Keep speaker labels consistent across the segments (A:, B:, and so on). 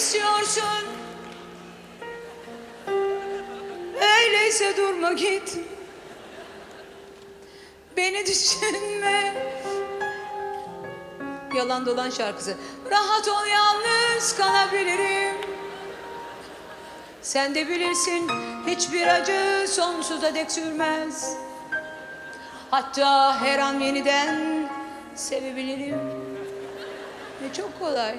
A: istiyorsun. Öyleyse durma git. Beni düşünme. Yalan dolan şarkısı. Rahat ol, yalnız kalabilirim. Sen de bilirsin, hiçbir acı sonsuza dek sürmez. Hatta her an yeniden sevebilirim. Ve çok kolay.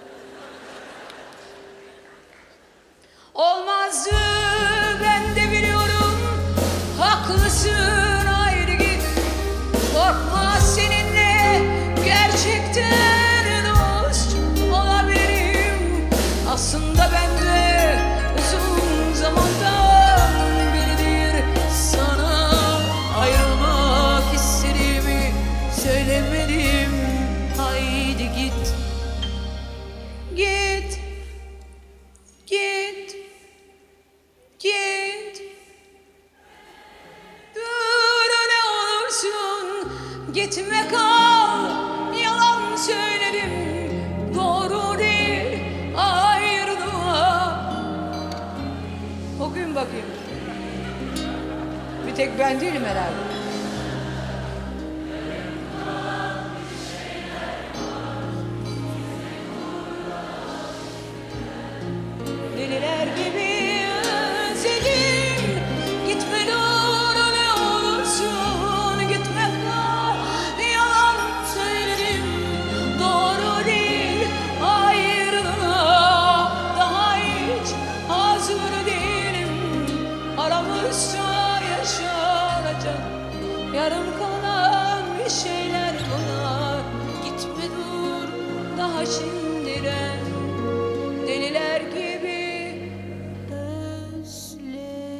A: Olmazdı, ben de biliyorum. Haklısın, ayrı git. Korkma, seninle gerçekten dost olabilirim. Aslında ben de uzun zamandan beridir sana ayrılmak istediğimi söylemedim. Haydi git. Git. Git. Git. Dur ne olursun. Gitme kal. Yalan söyledim. Doğru değil. Ayrılığa. Okuyun bakayım. Bir tek ben değilim herhalde. Deliler gibi özledim. Gitme dur ne olursun. Gitme kal. Yalan söyledim. Doğru değil. Ayrılığa. Daha hiç hazır değilim. Aramızda yaşanacak yarım kalan bir şeyler var. Gitme dur daha şimdiden. Deliler gibi özledim.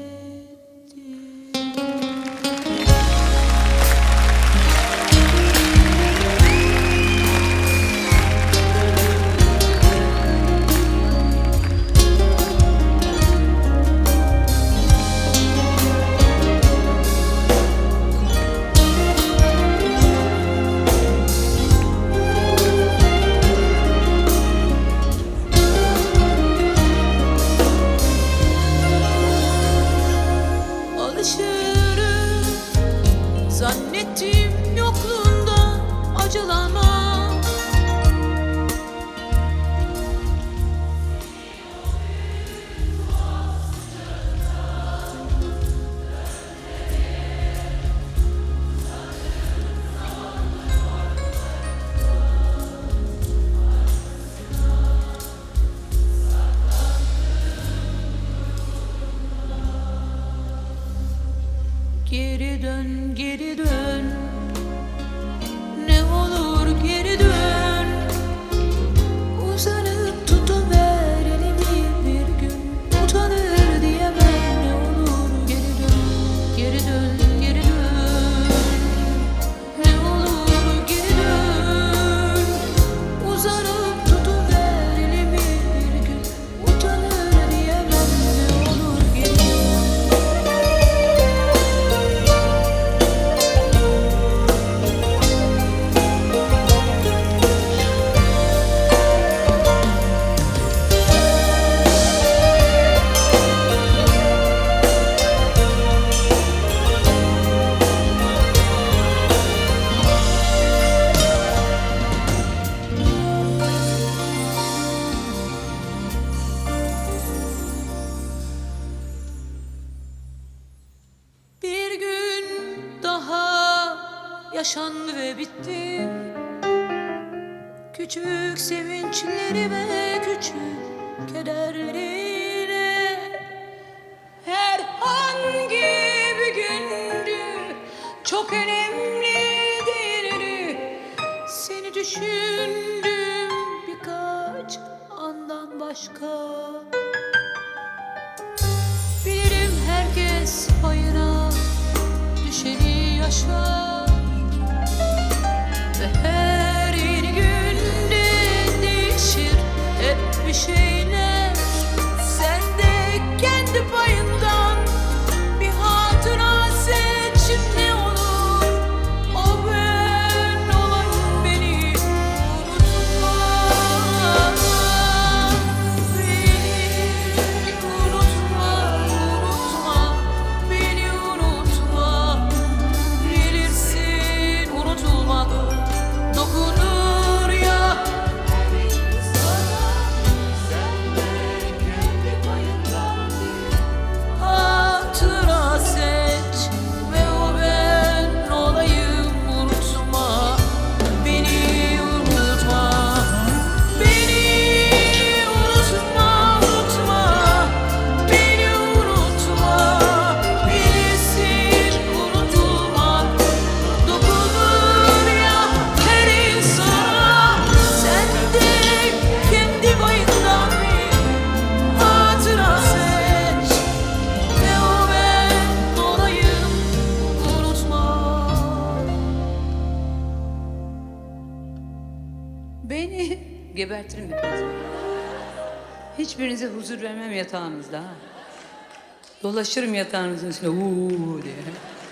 A: Alışırım zannettim, yokluğunda acılanma. Geri dön, geri dön. Ne olur geri dön. Uzanıp tutuver elimi bir gün. Utanır diyemem, ne olur geri dön. Geri dön, geri dön. Ne olur geri dön. Uzanıp tutuver elimi bir gün. Utanır diyemem, ne olur geri dön. Bir gün daha yaşandı ve bitti. Küçük sevinçlerime, küçük kederlerine. Herhangi bir gündü, çok önemli değildi. Seni düşündüm birkaç andan başka. Bilirim herkes payına düşeni yaşar. Ve her yeni günde değişir hep bir şeyler. Sen de kendi payından bir hatıra seç. Ne olur o ben olayım, beni unutma. Beni gebertirim hepinizi. Hiçbirinize huzur vermem yatağınızda. Ha. Dolaşırım yatağınızın üstüne diye.